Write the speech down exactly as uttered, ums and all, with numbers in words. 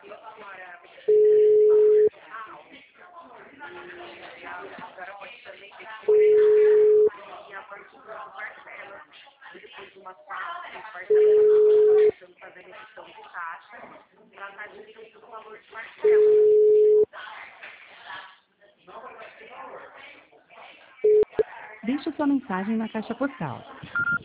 Agora pode também ter e a partir do parcela, depois de uma quatro parcelas, estamos fazendo emissão de taxa, ela está diminuindo o valor de parcela. Deixe sua mensagem na caixa postal.